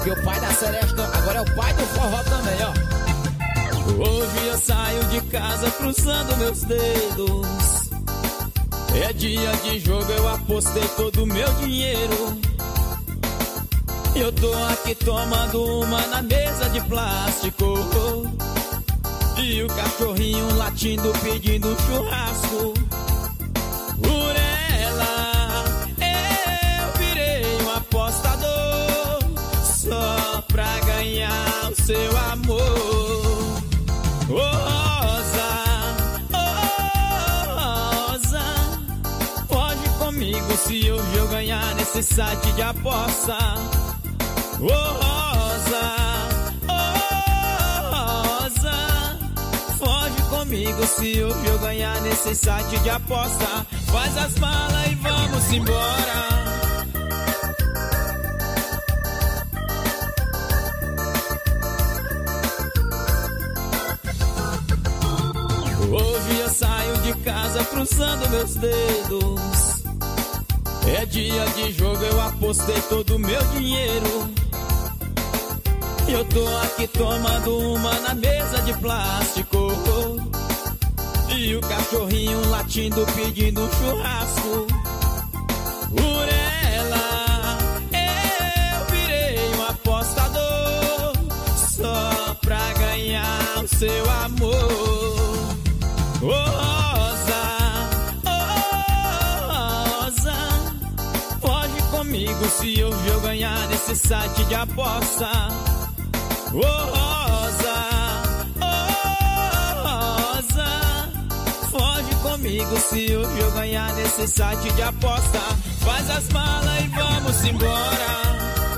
Que o pai da seresta agora é o pai do forró também, ó. Hoje eu saio de casa cruzando meus dedos. É dia de jogo, eu apostei todo o meu dinheiro. Eu tô aqui tomando uma na mesa de plástico. E o cachorrinho latindo pedindo churrasco. Por ela eu virei um apostador, só pra ganhar o seu amor. Rosa, pode comigo se hoje eu ganhar nesse site de aposta. Rosa, foge comigo se hoje eu ganhar nesse site de aposta. Faz as malas e vamos embora. Hoje eu saio de casa cruzando meus dedos. É dia de jogo, eu apostei todo o meu dinheiro. Eu tô aqui tomando uma na mesa de plástico. E o cachorrinho latindo pedindo churrasco. Por ela eu virei um apostador, só pra ganhar o seu amor. Rosa, foge comigo se hoje eu ganhar nesse site de aposta. Rosa, foge comigo se hoje eu ganhar nesse site de aposta. Faz as malas e vamos embora.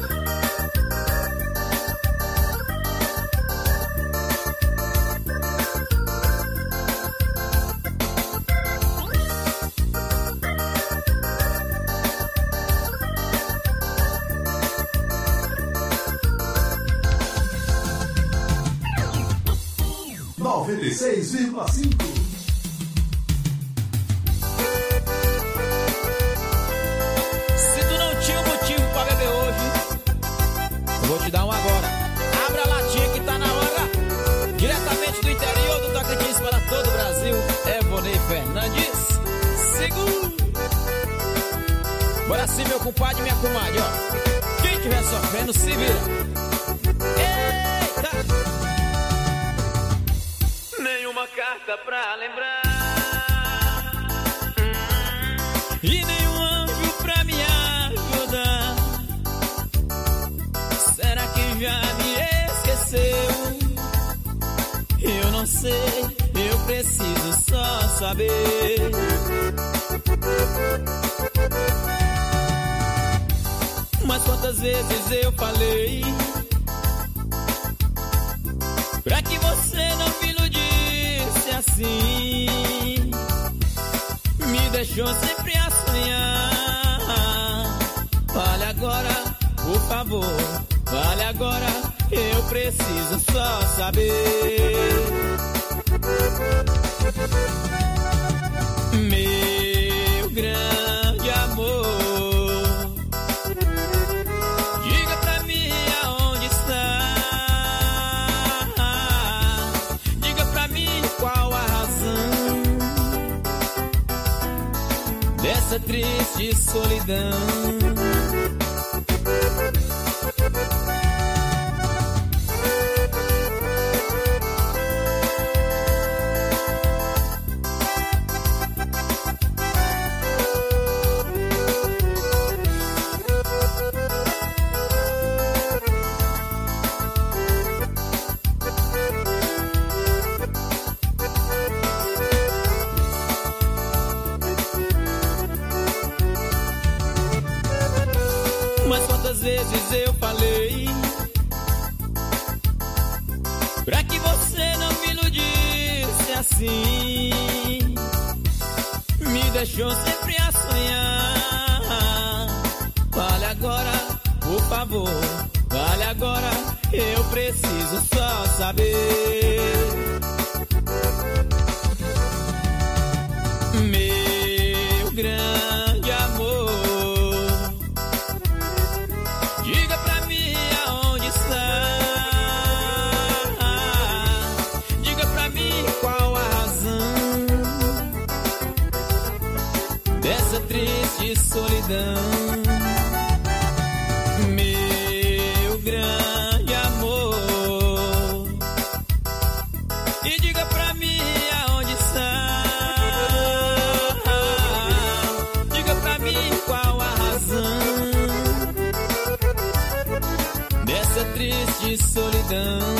Seis vírgula cinco. Se tu não tinha um motivo pra beber hoje, eu vou te dar um agora. Abra a latinha que tá na hora. Diretamente do interior do Tocantins para todo o Brasil, Evonei Fernandes. Seguro. Bora sim, meu compadre e minha comadre, ó. Quem tiver sofrendo, se vira. Carta pra lembrar e nenhum anjo pra me ajudar. Será que já me esqueceu? Eu não sei, eu preciso só saber. Mas quantas vezes eu falei pra que você não me iludisse assim, me deixou sempre a sonhar. Fale agora, por favor, fale agora, eu preciso só saber. Meu grande amor, diga pra mim aonde está. Diga pra mim qual a razão dessa triste solidão. Mas quantas vezes eu falei pra que você não me iludisse assim, me deixou sempre a sonhar. Fale agora, por favor, fale agora, eu preciso só saber. Meu grande amor, diga pra mim aonde solidão. Meu grande amor, e diga pra mim aonde está. Diga pra mim qual a razão dessa triste solidão.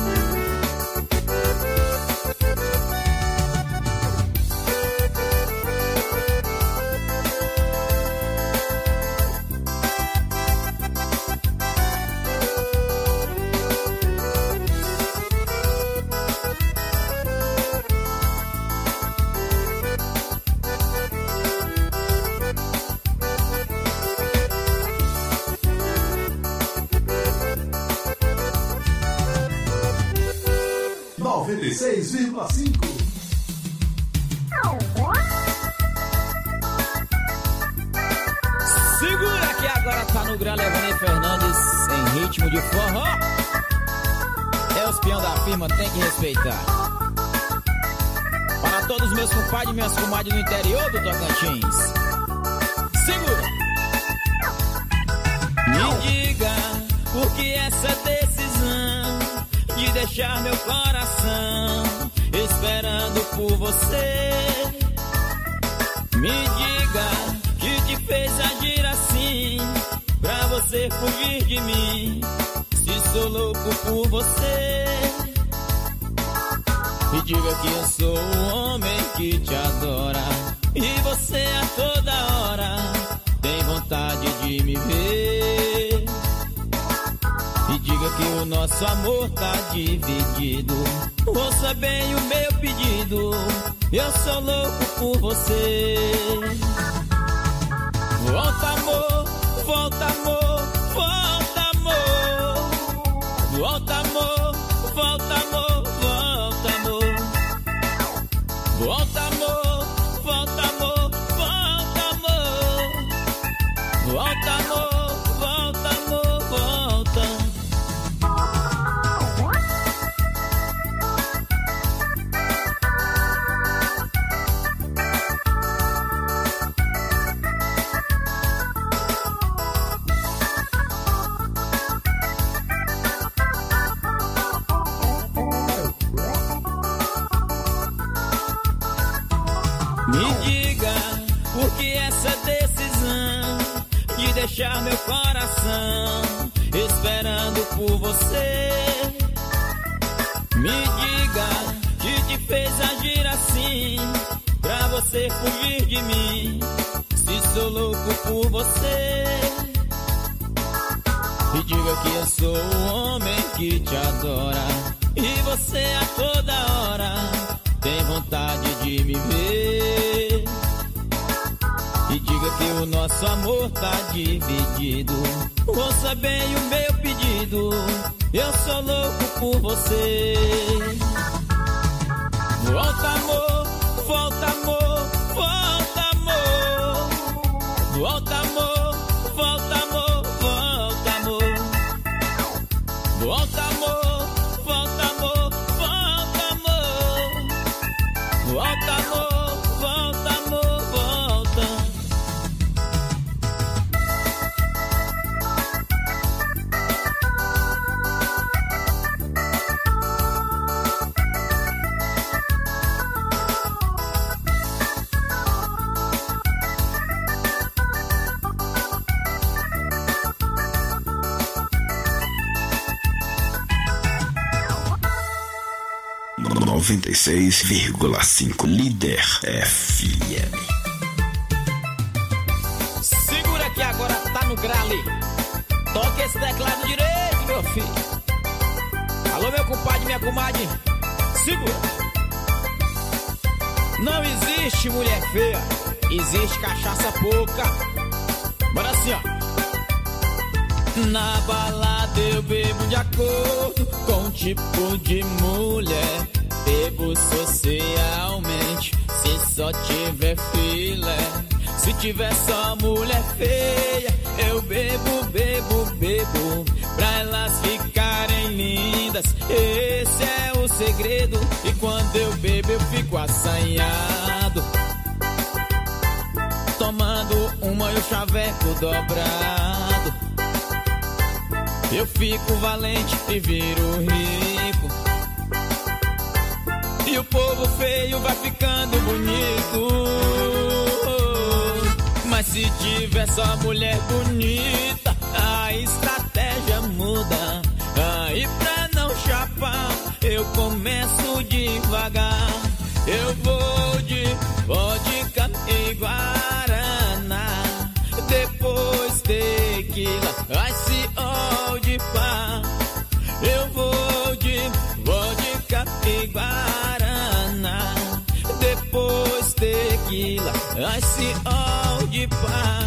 96,5. Segura que agora tá no grau, Levanei Fernandes em ritmo de forró. É os peão da firma, tem que respeitar. Para todos meus compadres e minhas comadres no interior do Tocantins. Segura. Me diga por que essa decisão de deixar meu coração esperando por você. Me diga que te fez agir assim pra você fugir de mim, se sou louco por você. Me diga que eu sou um homem que te adora e você a toda hora tem vontade de me ver. Me diga que o nosso amor tá dividido, ouça bem o meu pedido, eu sou louco por você. Volta amor, volta amor, volta amor. Volta amor, volta amor, volta amor. Volta amor, volta amor, volta amor. Volta amor, volta amor, volta. Me diga por que essa decisão de deixar meu coração esperando por você. Me diga que te fez agir assim pra você fugir de mim, se sou louco por você. Me diga que eu sou um homem que te adora e você a toda hora tem vontade de me ver. E diga que o nosso amor tá dividido, ouça bem o meu pedido, eu sou louco por você. Volta amor, volta amor, volta amor. Volta amor, volta amor, volta amor. Volta amor, volta amor, volta amor. Volta amor, volta amor, volta. Noventa e 96,5 Líder FM. Segura que agora tá no grale. Toca esse teclado direito, meu filho. Alô, meu compadre, minha comadre. Segura. Não existe mulher feia, existe cachaça pouca. Bora assim, ó. Na balada eu bebo de acordo com o tipo de mulher. Bebo socialmente, se só tiver filé. Se tiver só mulher feia, eu bebo, bebo, bebo, pra elas ficarem lindas. Esse é o segredo. E quando eu bebo eu fico assanhado, tomando uma e o chaveco dobrado. Eu fico valente e viro rico. E o povo feio vai ficando bonito. Mas se tiver só mulher bonita, a estratégia muda. Aí pra não chapar, eu começo devagar. Eu vou de vodka e guaraná, depois tequila, ice ou de pá. Eu vou de vodka e guaraná, depois tequila, ice ou de pá.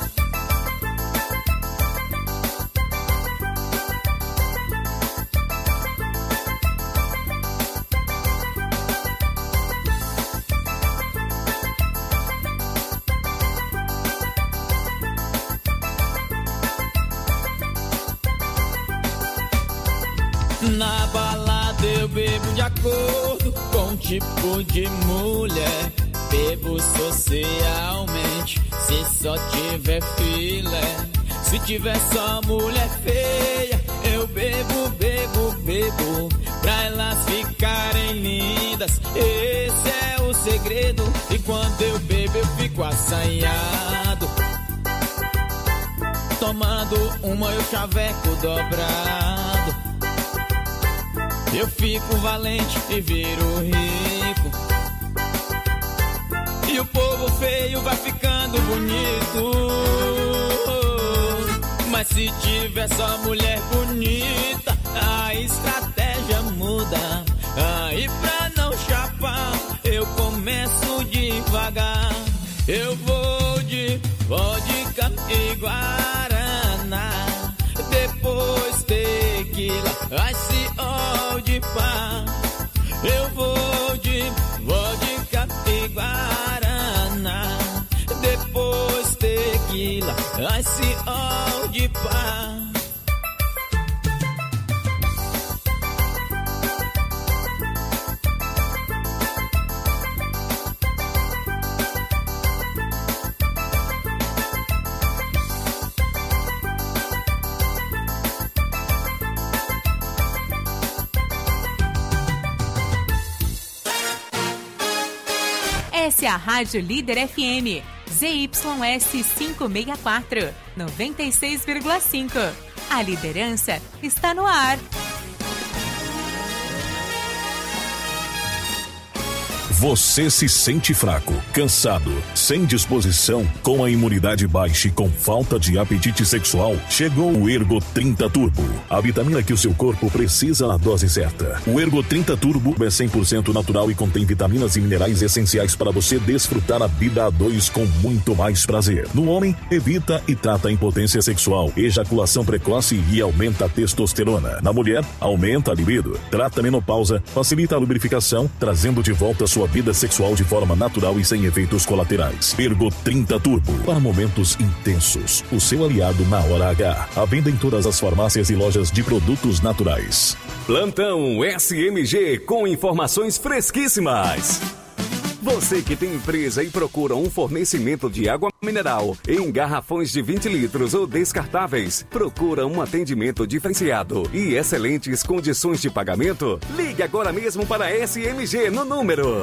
Na balada eu bebo de acordo com o tipo de mulher. Bebo socialmente, se só tiver filé. Se tiver só mulher feia, eu bebo, bebo, bebo, pra elas ficarem lindas. Esse é o segredo. E quando eu bebo eu fico assanhado, tomando uma e o chaveco dobrado. Eu fico valente e viro rico. E o povo feio vai ficando bonito. Mas se tiver só mulher bonita, a estratégia muda. Aí pra não chapar, eu começo devagar. Eu vou de vodka e guaraná, depois tequila, ice ou de pá. Eu vou de vodka e guaraná, depois tequila, ice ou de pá. Essa é a Rádio Líder FM, ZYS 564, 96,5. A liderança está no ar. Você se sente fraco, cansado, sem disposição, com a imunidade baixa e com falta de apetite sexual? Chegou o Ergo 30 Turbo, a vitamina que o seu corpo precisa na dose certa. O Ergo 30 Turbo é 100% natural e contém vitaminas e minerais essenciais para você desfrutar a vida a dois com muito mais prazer. No homem, evita e trata a impotência sexual, ejaculação precoce e aumenta a testosterona. Na mulher, aumenta a libido, trata a menopausa, facilita a lubrificação, trazendo de volta a sua vida sexual de forma natural e sem efeitos colaterais. Ergo 30 Turbo, para momentos intensos. O seu aliado na hora H. À venda em todas as farmácias e lojas de produtos naturais. Plantão SMG com informações fresquíssimas. Você que tem empresa e procura um fornecimento de água mineral em garrafões de 20 litros ou descartáveis, procura um atendimento diferenciado e excelentes condições de pagamento? Ligue agora mesmo para a SMG no número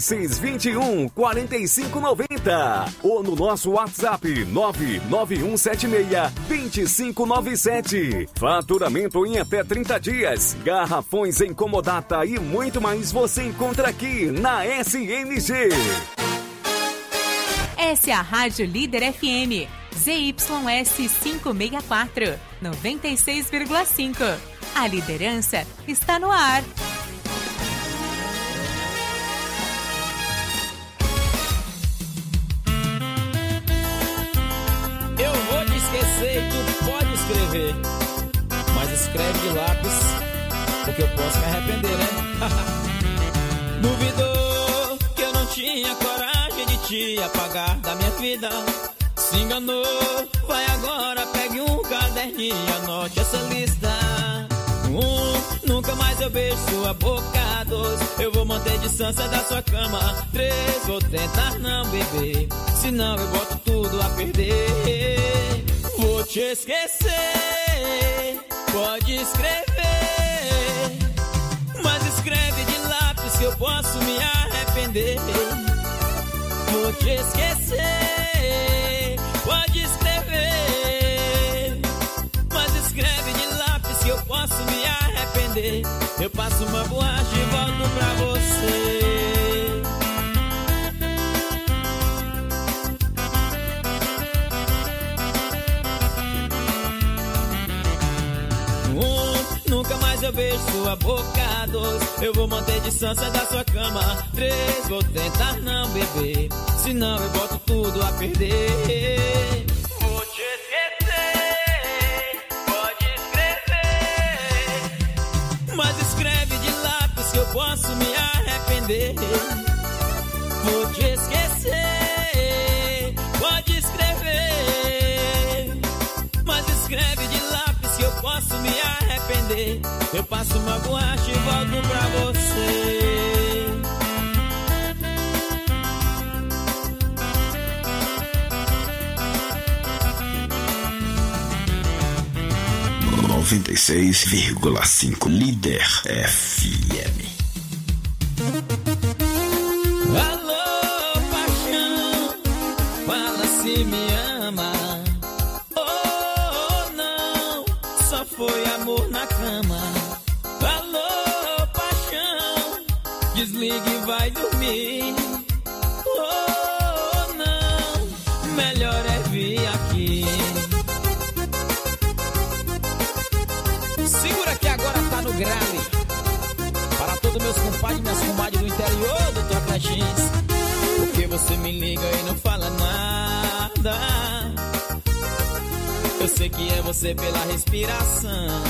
3621-4590 ou no nosso WhatsApp 99176-2597. Faturamento em até 30 dias. Garrafões em comodata e muito mais você encontra aqui na SMG. Essa é a Rádio Líder FM, ZYS 564, 96,5. A liderança está no ar. Eu vou te esquecer e tu pode escrever, mas escreve de lápis, porque eu posso me arrepender, né? Duvidou que eu não tinha coragem de te apagar da minha vida. Se enganou, vai agora, pegue um caderninho e anote essa lista. Nunca mais eu beijo sua boca. 2, eu vou manter distância da sua cama. 3, vou tentar não beber, senão eu boto tudo a perder. Vou te esquecer, pode escrever, mas escreve de lápis que eu posso me arrepender. Vou te esquecer, pode escrever, mas escreve de lápis que eu posso me arrepender. Eu passo uma borracha e volto pra você. Nunca mais eu beijo sua boca. 2, eu vou manter distância da sua cama. 3, vou tentar não beber, senão eu boto tudo a perder. Vou te esquecer, pode escrever, mas escreve de lápis que eu posso me arrepender. Vou te esquecer, pode escrever, mas escreve de lápis que eu posso me arrepender. Eu passo uma borracha e volto pra você. 96,5 Líder FM. Alô, paixão, fala se me ama. Oh, não, só foi amor na cama. Alô, paixão, desligue e vai dormir. Oh, não, melhor é vir aqui. Segura que agora tá no grave. Para todos meus compadres e minhas comadres do interior do Tocantins. Porque você me liga e não fala nada. Eu sei que é você pela respiração.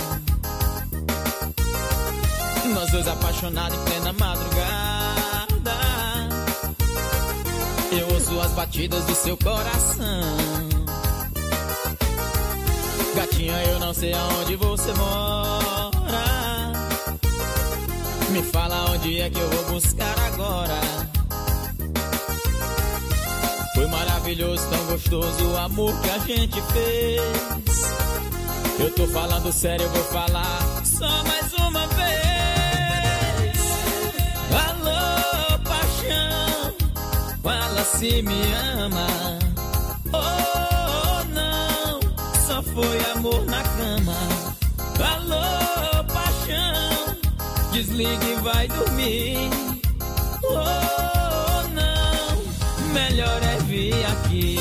Nós dois apaixonados em plena madrugada. Eu ouço as batidas do seu coração. Gatinha, eu não sei aonde você mora. Me fala onde é que eu vou buscar agora. Foi maravilhoso, tão gostoso o amor que a gente fez. Eu tô falando sério, eu vou falar só mais uma vez. Alô, paixão, fala se me ama. Oh, não, só foi amor na cama. Alô, paixão, desligue e vai dormir. Oh, não, melhor é vir aqui.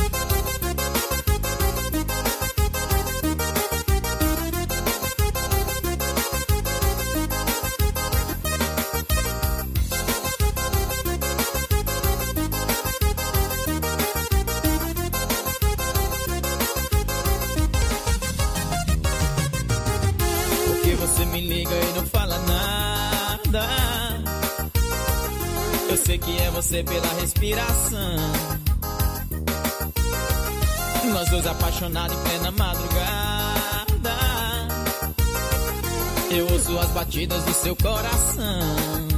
Porque você me liga e não fala nada. Eu sei que é você pela respiração. Nós dois apaixonados em plena madrugada. Eu ouço as batidas do seu coração.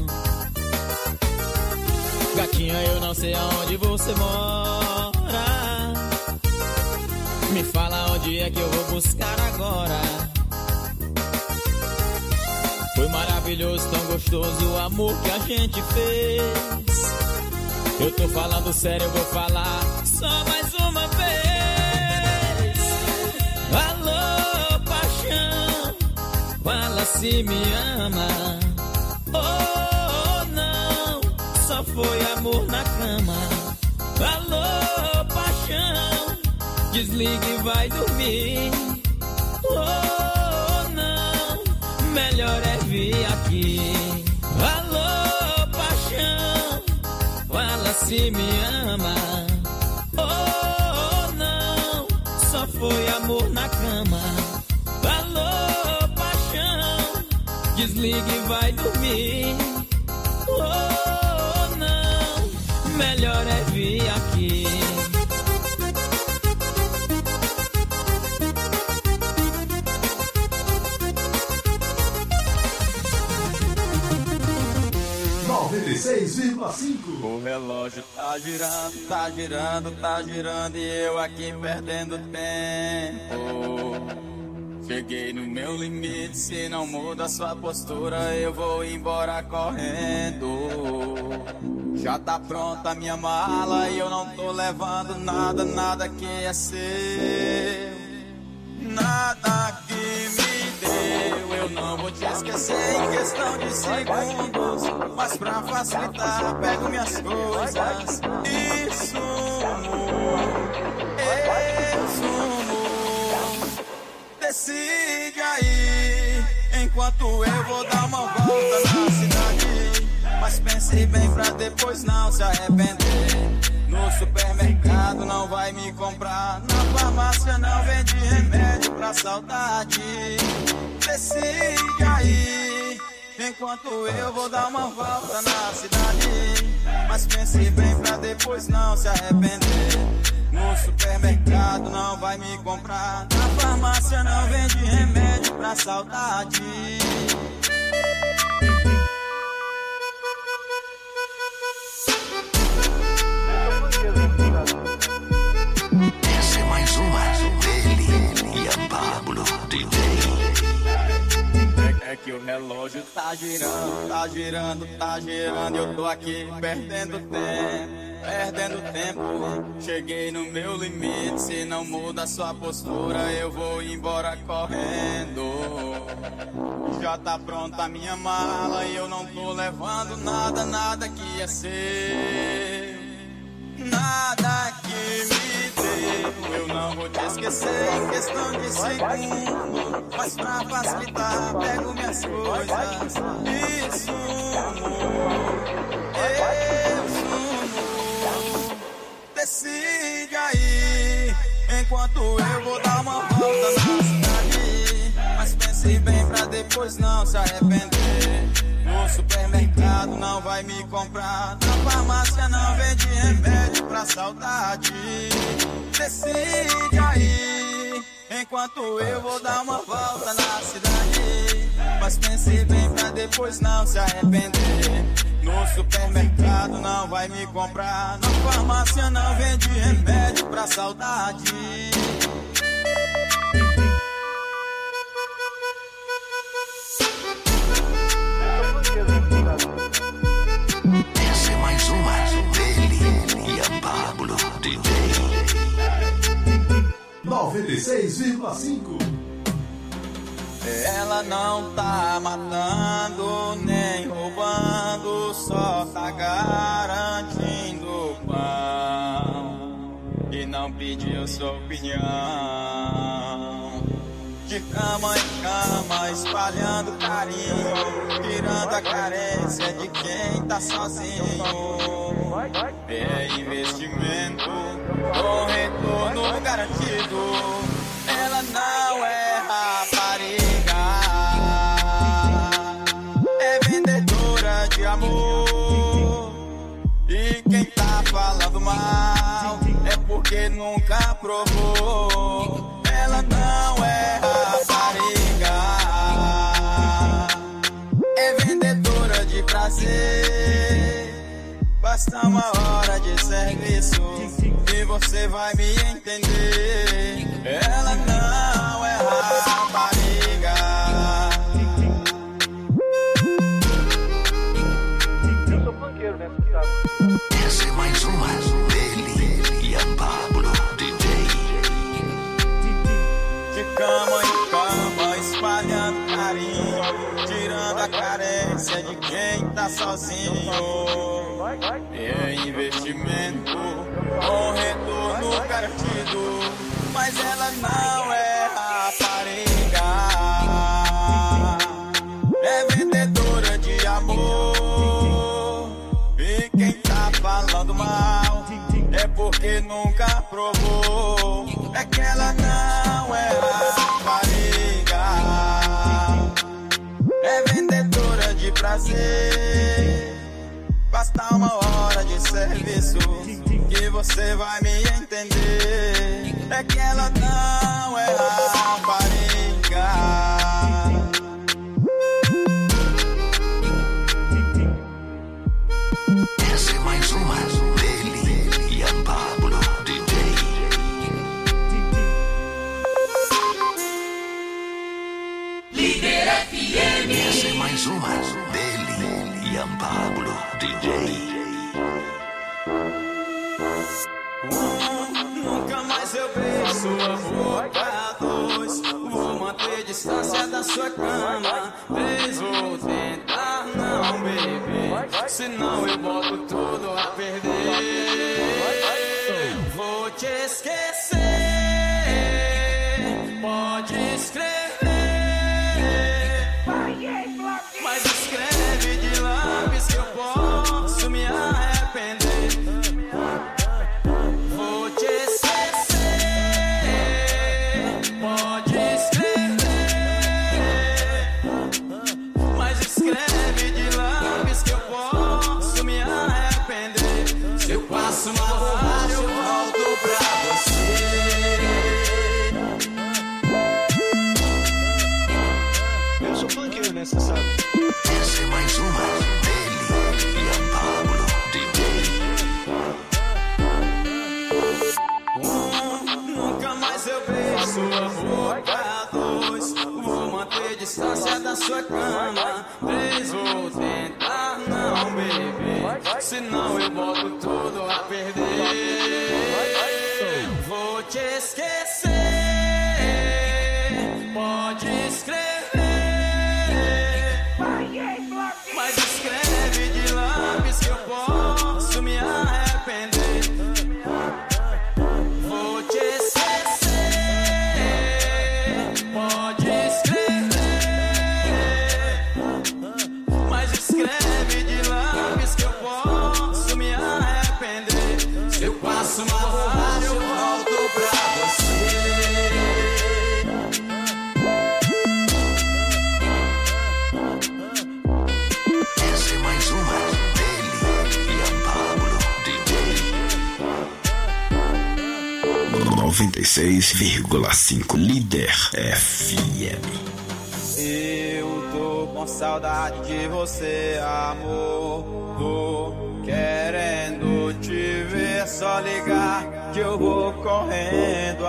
Gatinha, eu não sei aonde você mora. Me fala onde é que eu vou buscar agora. Foi maravilhoso, tão gostoso o amor que a gente fez. Eu tô falando sério, eu vou falar só mais uma vez. Alô, paixão, fala se me ama. Oh, não, só foi amor na cama. Alô, paixão, desligue e vai dormir. Oh, não, melhor é vir aqui. Alô, paixão, fala se me ama. Oh, não, só foi amor na cama. Alô, paixão, desligue e vai dormir. Oh, não, melhor é vir aqui. 96,5. O relógio tá girando, tá girando, tá girando e eu aqui perdendo tempo. Cheguei no meu limite, se não muda sua postura eu vou embora correndo. Já tá pronta a minha mala e eu não tô levando nada, nada que é seu. Nada que me deu, eu não vou te esquecer em questão de segundos. Mas pra facilitar, pego minhas coisas e sumo. Eu sumo. Decide aí, enquanto eu vou dar uma volta na cidade. Mas pense bem pra depois não se arrepender. No supermercado não vai me comprar, na farmácia não vende remédio pra saudade. Decide aí, enquanto eu vou dar uma volta na cidade. Mas pense bem pra depois não se arrepender. No supermercado não vai me comprar, na farmácia não vende remédio pra saudade. Essa é mais uma dele e a Pablo DJ. É que o relógio tá girando, tá girando, tá girando. Eu tô aqui perdendo tempo. Cheguei no meu limite, se não muda sua postura eu vou embora correndo. Já tá pronta a minha mala e eu não tô levando nada, nada que é seu. Nada que me deu, eu não vou te esquecer em questão de segundo. Mas pra facilitar, pego minhas coisas e sumo. Eu sumo. Decide aí, enquanto eu vou dar uma volta na cidade. Mas pense bem pra depois não se arrepender. No supermercado não vai me comprar, na farmácia não vende remédio pra saudade. Decide aí, enquanto eu vou dar uma volta na cidade. Mas pense bem pra depois não se arrepender. No supermercado não vai me comprar, na farmácia não vende remédio pra saudade. Essa é mais uma dele e a Pablo DJ. 96,5. Ela não tá matando nem roubando, só tá garantindo pão e não pediu sua opinião. De cama em cama, espalhando carinho, tirando a carência de quem tá sozinho. É investimento com retorno garantido. Ela não é rapariga, é vendedora de amor. E quem tá falando mal é porque nunca provou. Ela não é rapariga, é vendedora de prazer. Basta uma hora de serviço e você vai me entender. Ela não é rapariga. Eu sou funkeiro, né? Sabe? Essa é mais uma dele e a Pablo DJ. De cama em cama, espalhando carinho, tirando a carência de quem tá sozinho. É investimento com retorno garantido. Mas ela não é rapariga, é vendedora de amor. E quem tá falando mal é porque nunca provou. É que ela não é rapariga, é vendedora de prazer. Basta uma hora de serviço que você vai me entender. É que ela não é rapariga. FM. Essa é mais uma dele, Ian Pablo, DJ. Nunca mais eu beijo sua boca, dois. Vou manter distância da sua cama. Três, vou tentar não beber, senão eu boto tudo a perder. Vou te esquecer, pode escrever, mas escreve de lápis que eu posso me arrepender. Vou te esquecer, pode escrever, mas escreve de lápis que eu posso me arrepender. Se eu passo mal, eu volto pra você. Eu sou funkeiro, né, cê sabe? Essa é mais uma dele, Ian Pablo, DJ. Nunca mais eu beijo sua boca, dois. Vou manter distância da sua cama. Três, vou tentar não beber, senão eu boto tudo a perder. Vou te esquecer, pode escrever, mas escreve de lápis que eu posso me arrepender. Vou te esquecer, pode escrever, mas escreve de lápis que eu posso me arrepender. Se eu passo mal, eu volto pra você. Essa é mais uma dele, Ian Pablo, DJ. 96,5 Líder FM. Eu tô com saudade de você, amor. Tô querendo te ver, só ligar que eu vou correndo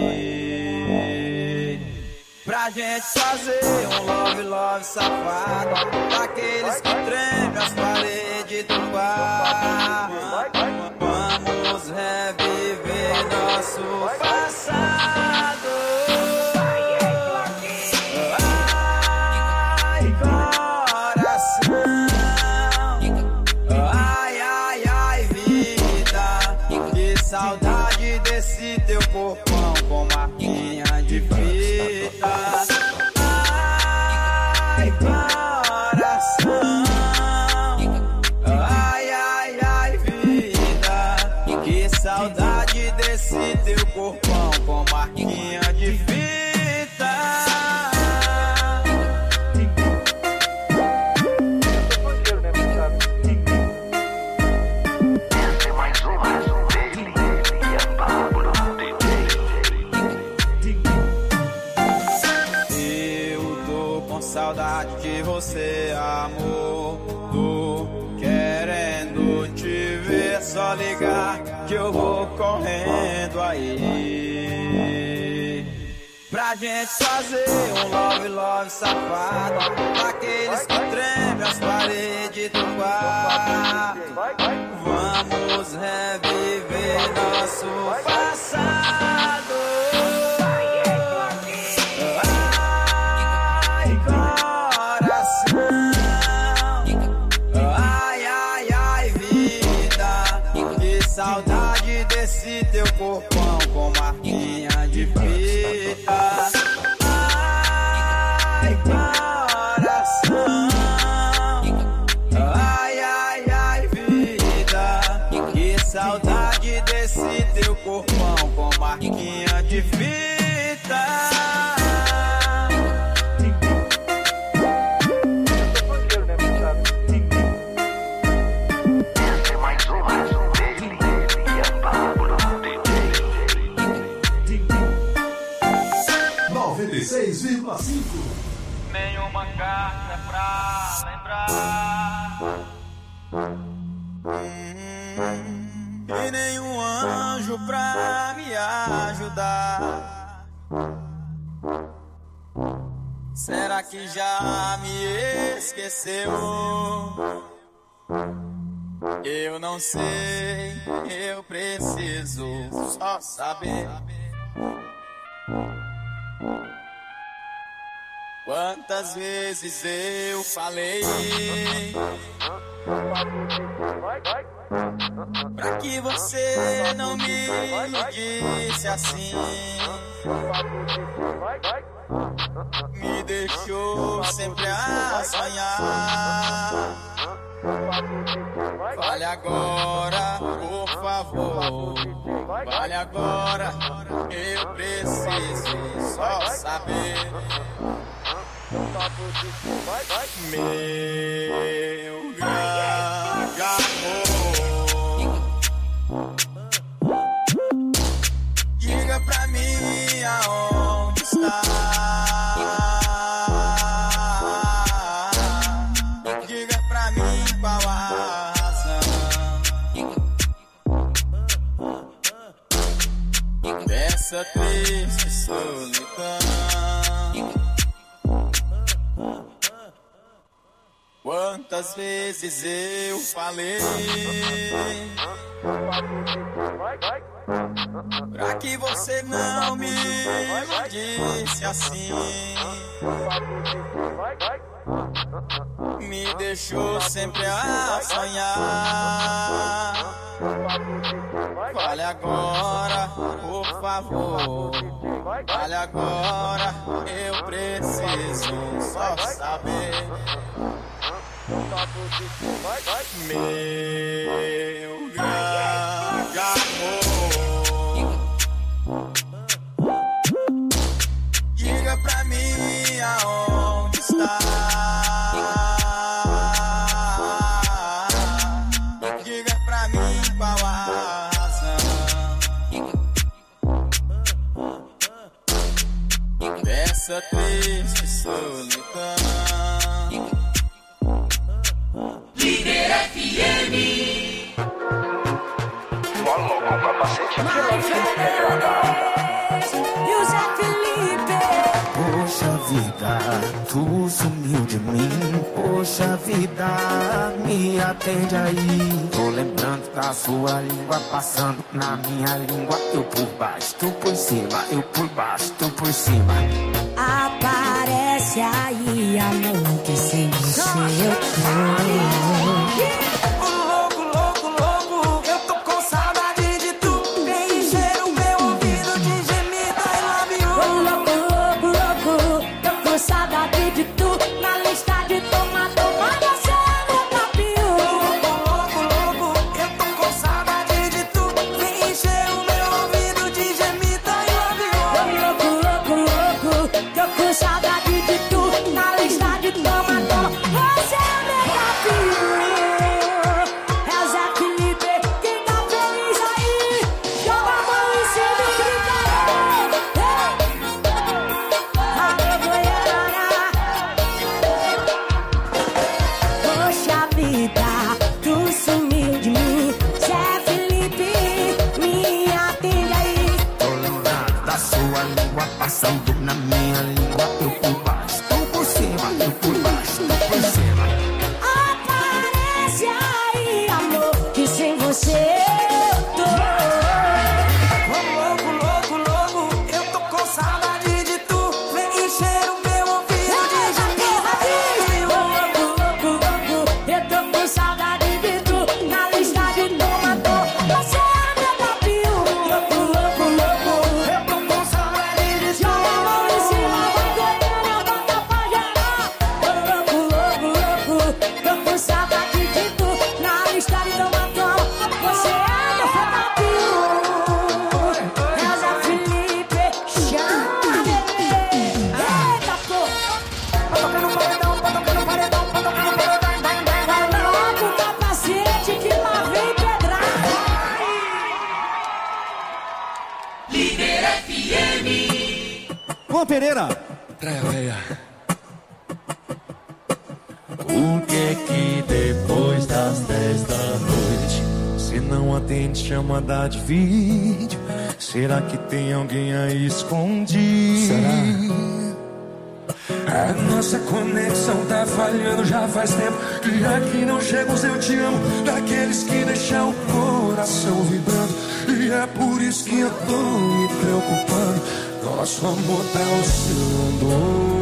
aí. Pra gente fazer um love, love safado, daqueles que tremem as paredes do bar. Vamos reviver nosso passado. Ai, coração. Ai, ai, ai, vida. Que saudade desse teu corpão com marquinha de fita. Ai, coração. Ai, ai, ai, vida. Que saudade desse teu corpão com marquinha de fita. Essa é mais uma dele, Ian Pablo, DJ. Eu tô com saudade de você, amor. Tô querendo te ver, só ligar que eu vou correndo aí. Pra gente fazer um love, love safado, daqueles que tremem as paredes do bar. Vamos reviver nosso passado. Ai, coração. Ai, ai, ai, vida. Que saudade desse teu corpão com marquinha de fita. Ai, coração. Ai, ai, ai, vida. Que saudade desse teu corpão com marquinha de fita. Essa é mais uma dele, Ian Pablo, DJ. 96,5. Nenhuma carta pra lembrar, e nenhum anjo pra me ajudar. Será que já me esqueceu? Eu não sei, eu preciso só saber quantas vezes eu falei pra que você não me disse assim. Me deixou sempre a sonhar. Fale agora, por favor. Fale agora, eu preciso só saber. Meu grande amor, diga pra mim aonde está. Diga pra mim qual a razão dessa triste solidão. Quantas vezes eu falei pra que você não me disse assim. Me deixou sempre a sonhar. Fale agora, por favor. Fale agora, eu preciso só saber. Meu grande amor, diga pra mim aonde está. Diga pra mim qual a razão dessa triste solidão. Líder FM. Molo com capacete de E o Zé Felipe. Poxa vida, tu sumiu de mim. Poxa vida, me atende aí. Tô lembrando da sua língua passando na minha língua. Eu por baixo, tu por cima. Eu por baixo, tu por cima. Aparece aí, amor, que sem você eu tô. Louco, louco, louco, eu tô com saudade de tu. Vem encher o meu ouvido de gemido, I love you. Louco, louco, louco, tô com saudade de tu. Na lista de tomador, você é meu papinho. Louco, louco, eu tô com saudade de tu. Vem encher o meu ouvido de gemido, I love you. Louco, louco, louco, tô com saudade de tu. Na lista de tomador, você é meu papinho. É o Zé Felipe, quem tá feliz aí, joga a mão em cima e grita. Alô, Goiânia. Poxa vida, tu sumiu de mim. Zé Felipe, me atende aí. Tô lembrando da sua língua passando na minha língua. Eu por baixo, tu por cima. Eu por baixo, tu por cima. Aparece aí, amor, que sem você eu tô. Louco, louco, louco, eu tô com saudade de tu. Vem encher o meu ouvido de gemido. Louco, louco, louco, eu tô com saudade de tu. Na lista de tomador, você é meu papinho. Louco, louco, louco, eu tô com saudade de tu. Joga a mão em cima, vai Goiânia, bota pra gerar. Louco, louco, louco, tô com saudade de tu. Na lista de tomador, você é meu papinho. É o Zé Felipe, chama, bebê. Eita, pô. Tô tocando paredão, tô tocando paredão, tô tocando paredão. Coloca o capacete que lá vem pedrada. Líder FM. Juan Pereira. Por que depois das 10 da noite você não atende chamada de vídeo? Será que tem alguém aí escondido? A nossa conexão tá falhando já faz tempo. Que aqui não chega os eu te amo, daqueles que deixam o coração vibrando. E é por isso que eu tô me preocupando. Nosso amor tá oscilando.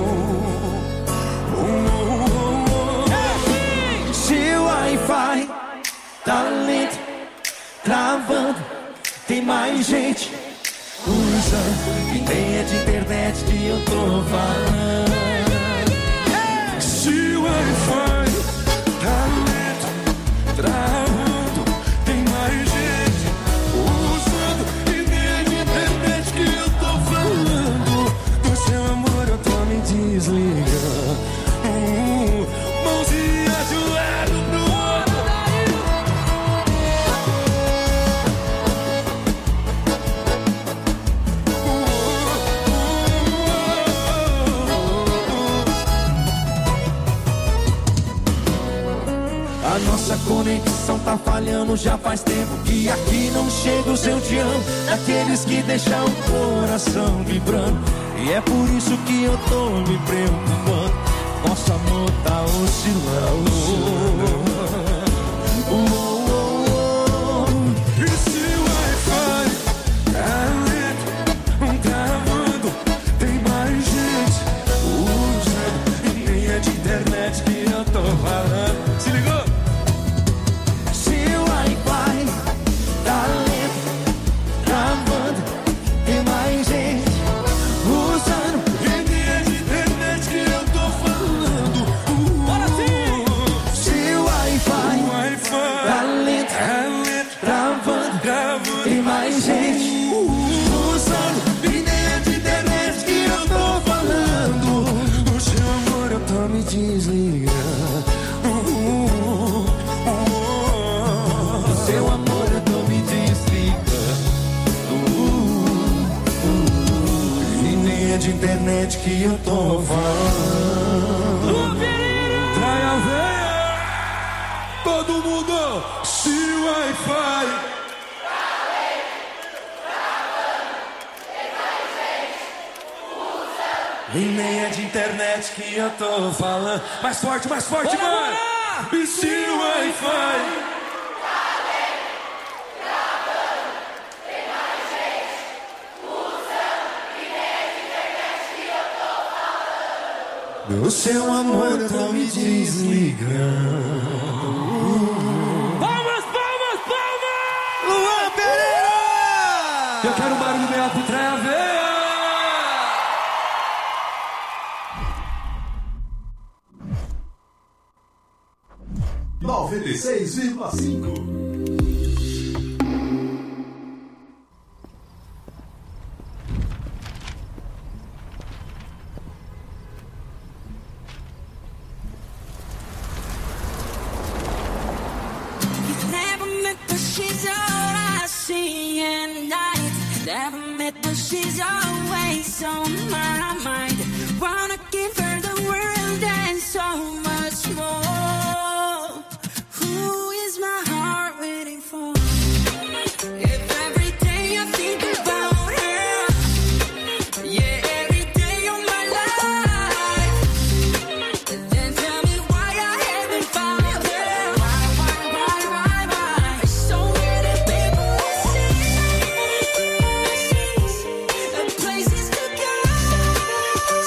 Se o Wi-Fi tá lento, travando, tem mais gente usando. E nem é de internet que eu tô falando. Se o Wi-Fi tá lento, travando, tem mais gente usando. E nem é de internet que eu tô falando. Do seu amor eu tô me desligando. Mãozinha de um lado pro outro. A nossa conexão tá falhando já faz tempo. Que aqui não chega o seu te amo, daqueles que deixam o coração vibrando. E é por isso que eu tô me preocupando. Nosso amor tá oscilando. E se o Wi-Fi tá lento, travando, tem mais gente usando. E nem é de internet que eu tô falando. Se ligou? Se o Wi-Fi tá lento, travando, tem mais gente usando. E nem é de internet que eu tô falando. Se o Wi-Fi tá lento, travando, tem mais gente usando. E nem é de internet que eu tô falando. O seu amor eu tô me desligando. Seu amor eu tô me desligando. E nem é de internet que eu tô falando. Trai a veia. Todo mundo. Se o Wi-Fi e nem é de internet que eu tô falando. Mais forte, mano. E se o Wi-Fi do seu amor eu tô me desligando. Palmas! Luan Pereira! Eu quero um barulho bem alto, Trai a veia. 96,5. She's all I see at night. Never met, but she's always on my mind. Wanna give her the world and so much more. Who is my heart waiting for? If every day I think about her, yeah, every day of my life, then tell me why I haven't found her. Why? So many people see the places to go.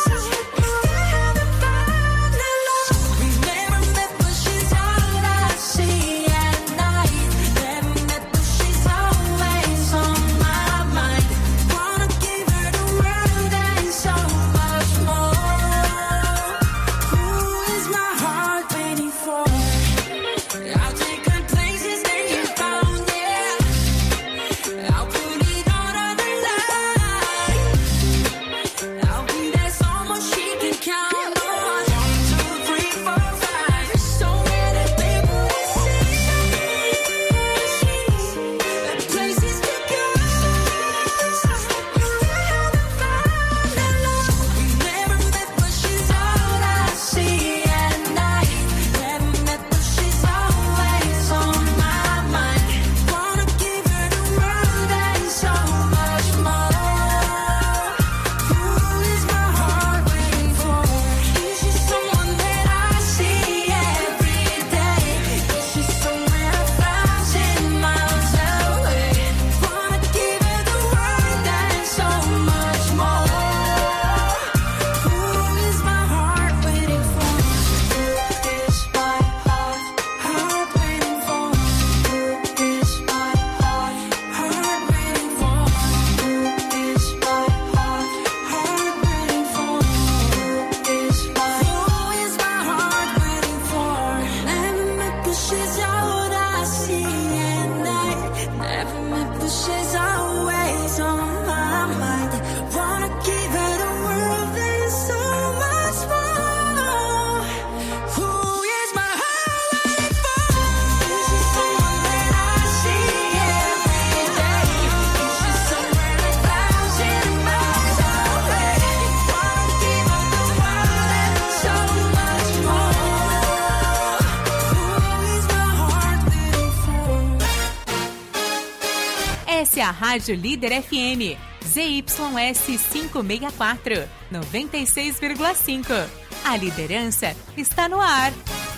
a Rádio Líder FM, ZYS 564, 96,5. A liderança está no ar.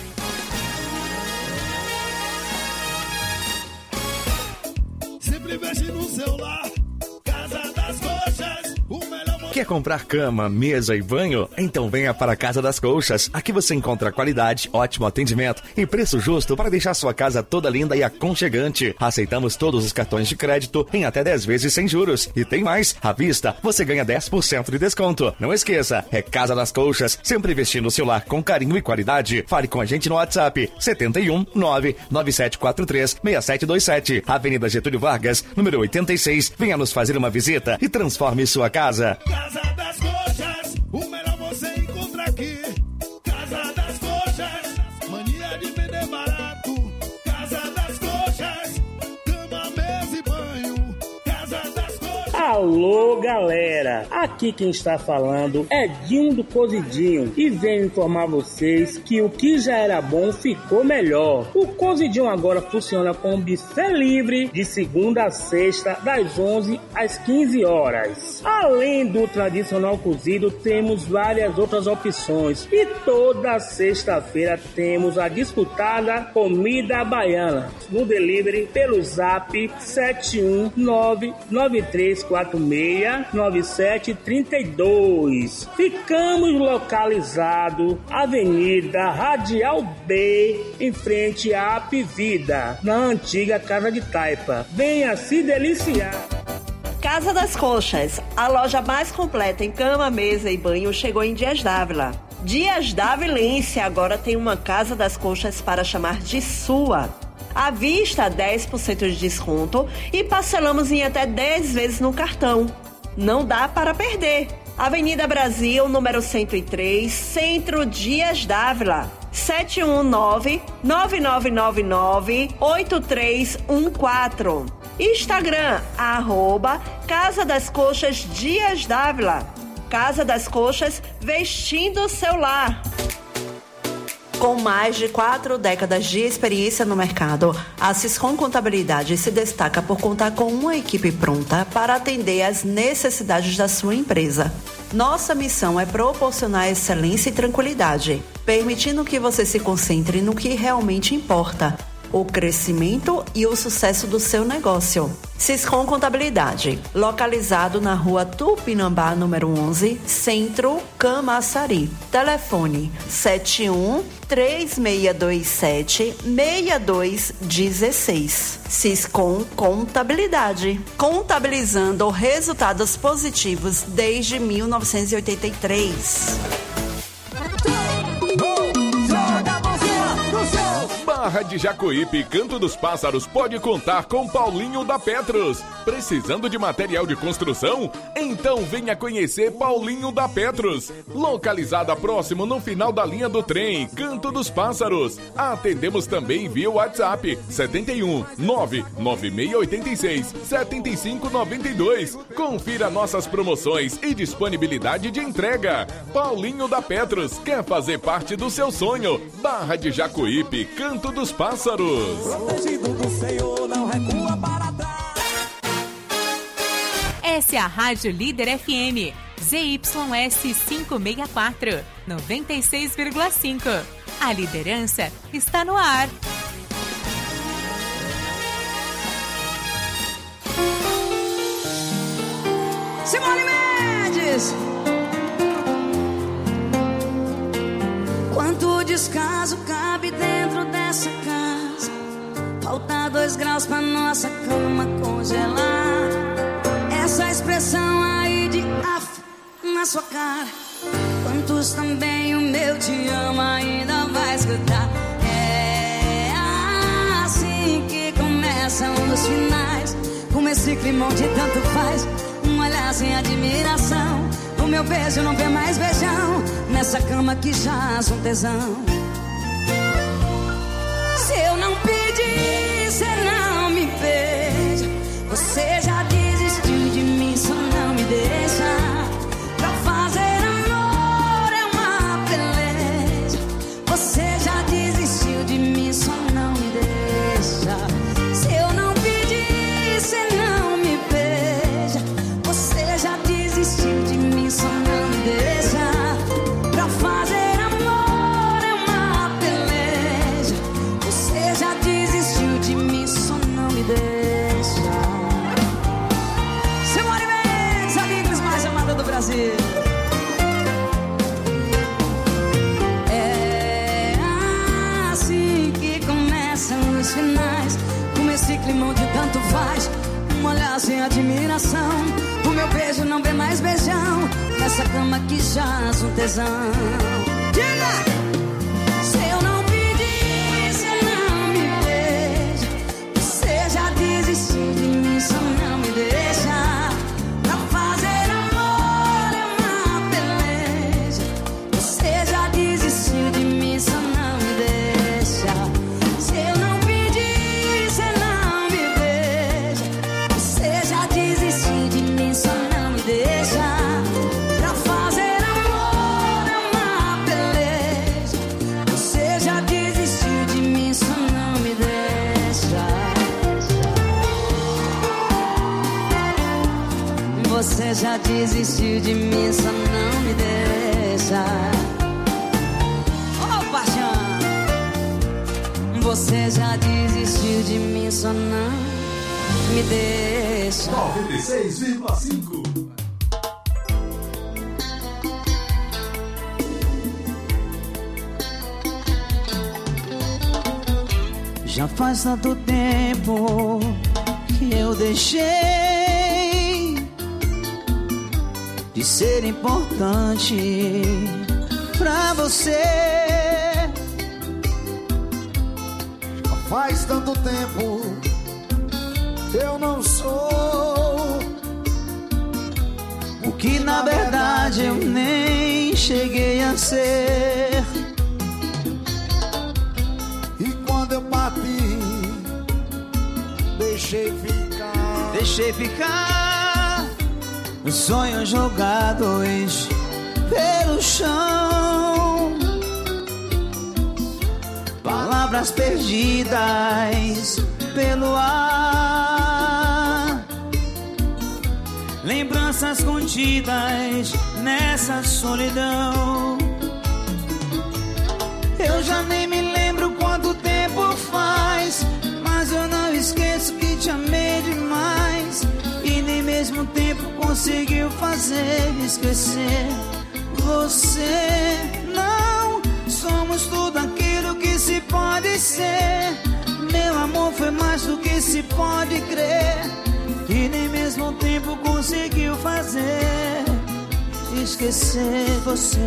Sempre mexe no celular, Casa das Coxas, o melhor. Quer comprar cama, mesa e banho? Então venha para a Casa das Coxas. Aqui você encontra qualidade, ótimo atendimento e preço justo para deixar sua casa toda linda e aconchegante. Aceitamos todos os cartões de crédito em até 10 vezes sem juros. E tem mais, à vista você ganha 10% de desconto. Não esqueça, é Casa das Coxas, sempre investindo no seu lar com carinho e qualidade. Fale com a gente no WhatsApp 71 99743 6727, Avenida Getúlio Vargas, número 86. Venha nos fazer uma visita e transforme sua casa. Casa das Coxas, o melhor você encontra aqui. Casa das Coxas, mania de vender barato. Casa das Coxas, cama, mesa e banho. Casa das Coxas. Alô, galera! Aqui quem está falando é Dinho do Cozidinho e venho informar vocês que o que já era bom ficou melhor. O Cozidinho agora funciona com buffet livre de segunda a sexta, das 11 às 15 horas. Além do tradicional cozido, temos várias outras opções e toda sexta-feira temos a disputada comida baiana no delivery pelo zap 71993469732. Ficamos localizados Avenida Radial B, em frente à Apivida, na antiga Casa de Taipa. Venha se deliciar. Casa das Coxas, a loja mais completa em cama, mesa e banho, chegou em Dias Dávila. Dias Dávilense agora tem uma Casa das Coxas para chamar de sua. À vista, 10% de desconto e parcelamos em até 10 vezes no cartão. Não dá para perder. Avenida Brasil, número 103, Centro Dias Dávila. 719-9999-8314. Instagram, Casa das Coxas Dias Dávila. Casa das Coxas, vestindo o seu lar. Com mais de 4 décadas de experiência no mercado, a Siscom Contabilidade se destaca por contar com uma equipe pronta para atender às necessidades da sua empresa. Nossa missão é proporcionar excelência e tranquilidade, permitindo que você se concentre no que realmente importa: o crescimento e o sucesso do seu negócio. Siscom Contabilidade, localizado na rua Tupinambá, número 11, Centro, Camaçari. Telefone 71-3627-6216. Siscom Contabilidade, contabilizando resultados positivos desde 1983. Barra de Jacuípe, Canto dos Pássaros pode contar com Paulinho da Petros. Precisando de material de construção? Então venha conhecer Paulinho da Petros. Localizada próximo no final da linha do trem, Canto dos Pássaros. Atendemos também via WhatsApp 71 99686 7592. Confira nossas promoções e disponibilidade de entrega. Paulinho da Petros quer fazer parte do seu sonho. Barra de Jacuípe, Canto dos Pássaros. Protegido do Senhor, não recua para trás. Essa é a Rádio Líder FM, ZYS 564, 96,5. A liderança está no ar. Simone Mendes! Quanto descaso cabe dentro dessa casa? Falta 2 graus pra nossa cama congelar. Essa expressão aí de af na sua cara. Quantos também o meu te amo ainda vai escutar? É assim que começam os finais. Com esse climão de tanto faz. Um olhar sem admiração. O meu beijo não vê mais beijão. Nessa cama que jaz um tesão. Se eu não pedir, você não me beija. Você já desistiu de mim, só não me deixa. Pra fazer amor é uma peleja. Você já desistiu de mim, só não me deixa. Se eu não pedir, você não me beija. finais. Com esse climão de tanto faz, um olhar sem admiração. O meu beijo não vê mais beijão, nessa cama que jaz um tesão. Diga! Se eu não pedir, você não me beija. Você já desistiu de mim, só não me deixa. Pra fazer amor é uma peleja. Você já desistiu de mim, só não me deixa. Se eu não pedir, você não me beija. Você já desistiu de mim, só não me deixa. Pra fazer amor é uma peleja. Você já desistiu de mim, só não me deixa. Você já desistiu de mim, só não me deixa. Oh, paixão. Você já desistiu de mim, só não me deixa. 96,5. Já faz tanto tempo que eu deixei de ser importante pra você. Já faz tanto tempo eu não sou o que na verdade eu nem cheguei a ser. E quando eu parti, deixei ficar os sonhos jogados pelo chão, palavras perdidas pelo ar, lembranças contidas nessa solidão. Eu já nem me lembro quanto tempo faz, mas eu não esqueço que te amei demais. E nem mesmo tempo conseguiu fazer esquecer você. Não somos tudo aquilo que se pode ser. Meu amor foi mais do que se pode crer. E nem mesmo tempo conseguiu fazer esquecer você.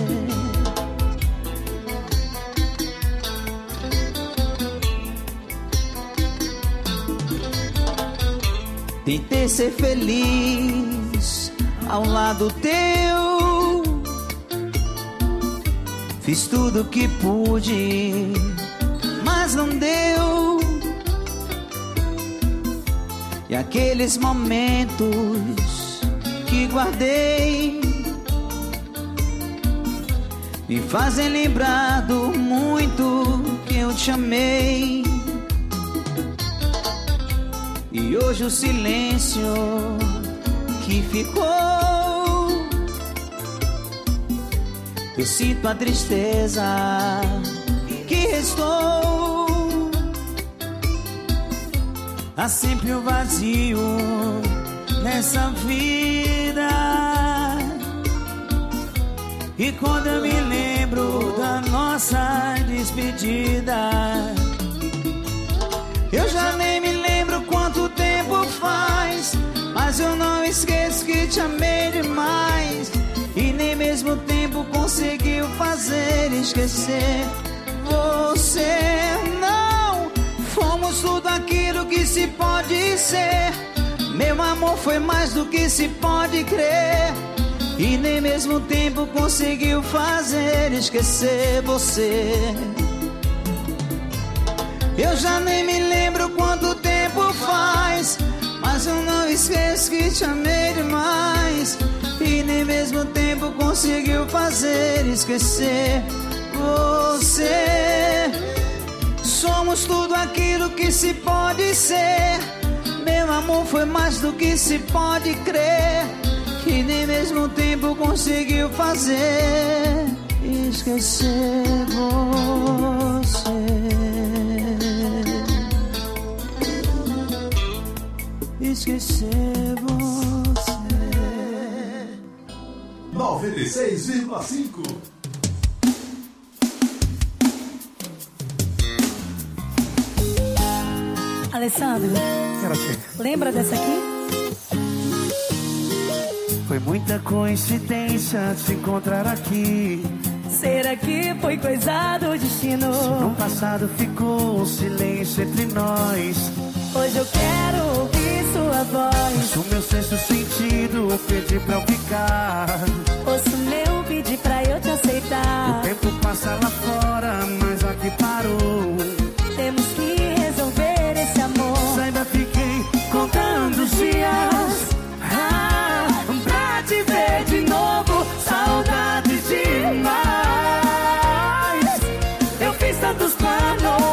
Tentei ser feliz ao lado teu, fiz tudo que pude, mas não deu. E aqueles momentos que guardei me fazem lembrar do muito que eu te amei. E hoje o silêncio que ficou, eu sinto a tristeza que restou. Há sempre o vazio nessa vida. E quando eu me lembro da nossa despedida, eu já nem me lembro quanto tempo faz, mas eu não esqueço que te amei demais. E nem mesmo tempo conseguiu fazer esquecer você. Não fomos tudo aquilo que se pode ser. Meu amor foi mais do que se pode crer. E nem mesmo tempo conseguiu fazer esquecer você. Eu já nem me lembro quanto tempo faz, mas eu não esqueço que te amei demais. E nem mesmo tempo conseguiu fazer esquecer você. Somos tudo aquilo que se pode ser. Meu amor foi mais do que se pode crer. E nem mesmo tempo conseguiu fazer esquecer você. Esquecer você. 96,5. Alessandro, lembra dessa aqui? Foi muita coincidência te encontrar aqui. Será que foi coisa do destino? Se no passado ficou um silêncio entre nós, hoje eu quero ouvir sua voz. o meu sexto sentido pedir pra eu ficar. Ouço meu pedir pra eu te aceitar. O tempo passa lá fora, mas aqui parou. Temos que resolver esse amor. Saiba, fiquei contando os dias pra te ver de novo. Saudade demais. Eu fiz tantos planos.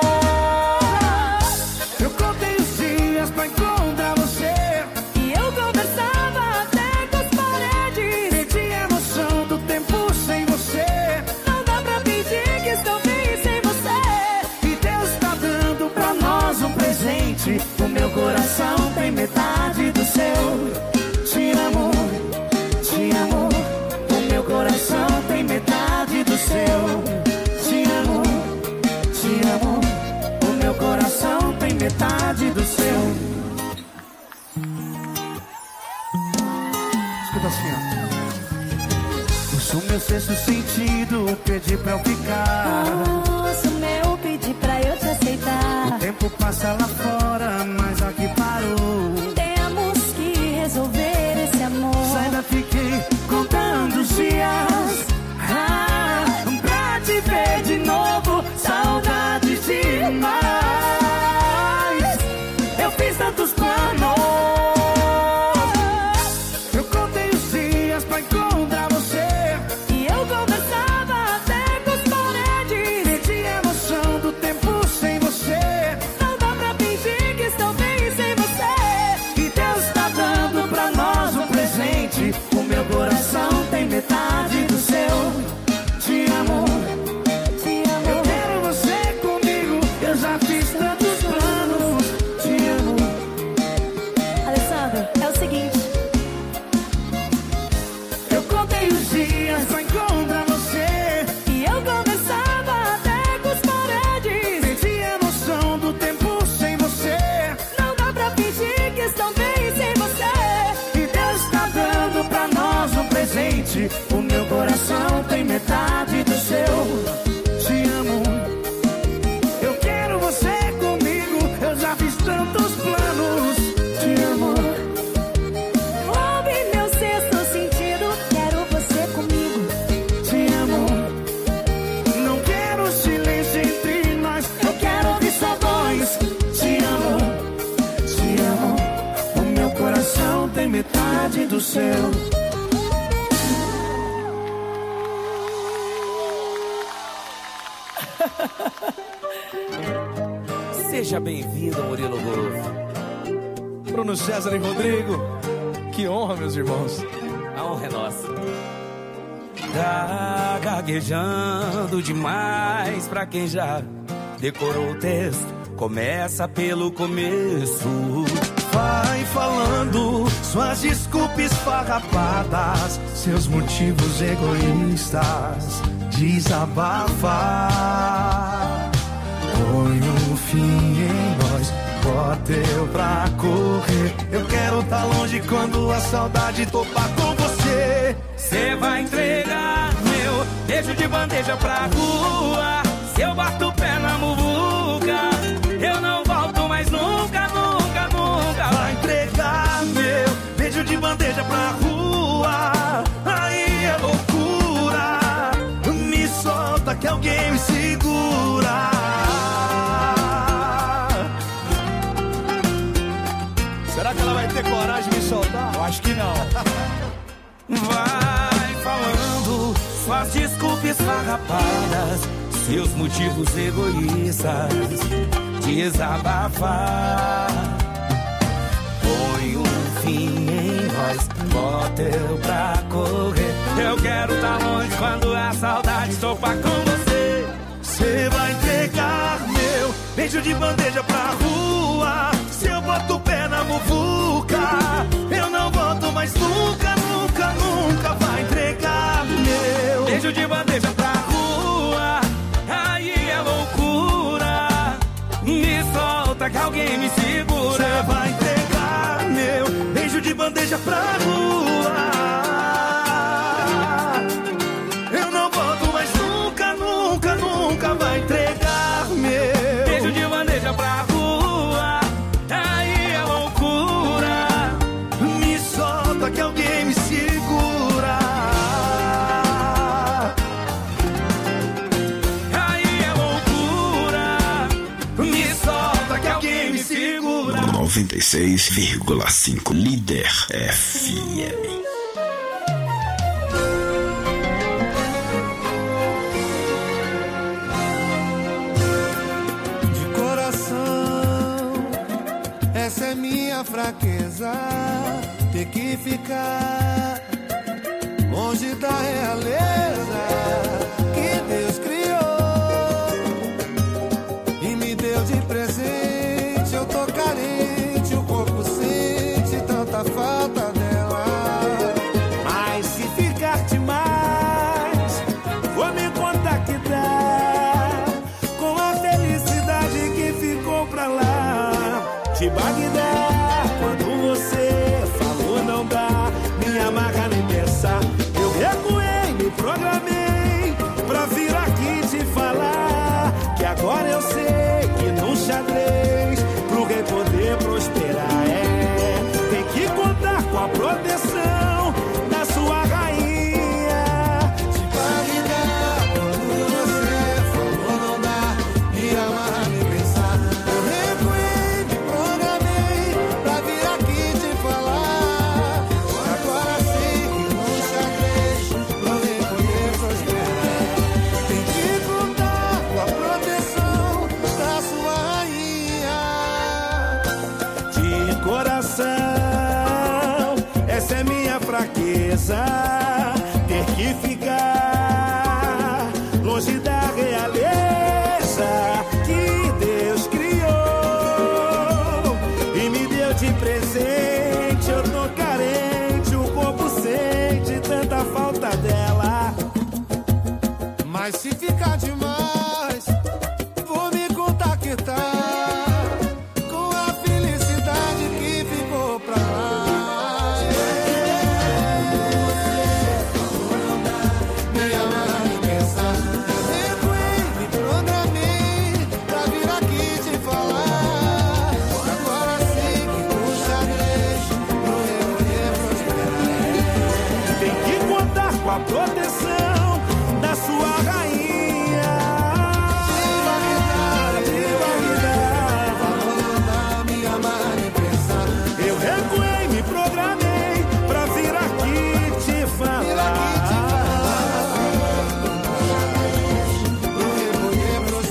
Eu contei os dias pra encontrar você. E eu conversava até com as paredes. Perdi a noção do tempo sem você. Não dá pra pedir que estou bem sem você. E Deus tá dando pra nós um presente. O meu coração tem metade do seu. Te amo, te amo. O meu coração tem metade do seu. Te amo, te amo. O meu coração tem metade do seu. Escuta assim, ó. Ouço meu sexto sentido pedir pra eu ficar. Ouço meu pedir pra eu te aceitar. O tempo passa lá fora, mas aqui parou. Temos que resolver esse amor. Saiba, fiquei contando os dias pra te ver de novo. Saudade demais. Eu fiz tantos planos. Eu contei os dias pra encontrar você. E eu conversava até com as paredes. Perdi a noção do tempo sem você. Não dá pra fingir que estou bem sem você. E Deus tá dando pra nós um presente. O meu coração tem metade do seu. Te amo, te amo. Eu quero você comigo. Eu já fiz tantos planos. Te amo. Alessandro, é o seguinte. Eu contei os dias pra encontrar você. E eu conversava até com as paredes. Perdi a noção do tempo sem você. Não dá pra fingir que estou bem sem você. E Deus tá dando pra nós um presente. O meu coração tem metade do seu. Te amo. Eu quero você comigo. Eu já fiz tantos planos. Te amo. Ouve meu sexto sentido. Quero você comigo. Te amo. Não quero silêncio entre nós. Eu quero ouvir sua voz. Te amo. Te amo. O meu coração tem metade do seu. Seja bem-vindo, Murilo Golfo. Bruno César e Rodrigo. Que honra, meus irmãos. A honra é nossa. Tá gaguejando demais pra quem já decorou o texto. Começa pelo começo. Vai falando suas desculpas farrapadas, seus motivos egoístas, desabafar. Põe um fim em nós, bota eu pra correr. Eu quero tá longe quando a saudade topar com você. Cê vai entregar meu beijo de bandeja pra rua. Se eu bato o pé na muvuca, eu não volto mais nunca, nunca, nunca. Vai entregar meu beijo de bandeja pra rua. Aí é loucura. Me solta que alguém me segura. Será que ela vai ter coragem de me soltar? Eu acho que não. Vai falando suas desculpas farrapadas, seus motivos egoístas, desabafar. Põe um fim em nós, bota eu pra correr. Eu quero tá longe quando a saudade topar com você. Cê vai entregar meu beijo de bandeja pra rua. Se eu boto o pé na muvuca, eu não volto mais nunca, nunca, nunca. Vai entregar meu beijo de bandeja pra rua. Aí é loucura. Me solta que alguém me bandeja pra rua. Eu não volto mais nunca, nunca, nunca vai entregar meu beijo de bandeja pra rua. Aí é loucura. Me solta que alguém me segura. Aí é loucura. Me solta que alguém me segura. 96,5 Líder FM. Essa é minha fraqueza, ter que ficar longe da realeza que Deus criou e me deu de presente. Eu tô carente, o corpo sente tanta falta dela. Mas se ficar demais, vou me contactar com a felicidade que ficou pra lá. De Bagdá, quando você falou não dá, minha marca nem pensar. Eu recuei, me programei pra vir aqui te falar que agora eu sei que num xadrez pro rei poder prosperar tem que contar com a proteção da sua rainha. De Bagdá, quando você falou não dá, minha marca nem pensar. Eu recuei, pra vir aqui te falar, agora sei que no xadrez não vem poder prosperar. Tem que contar com a proteção da sua rainha. De coração, essa é minha fraqueza.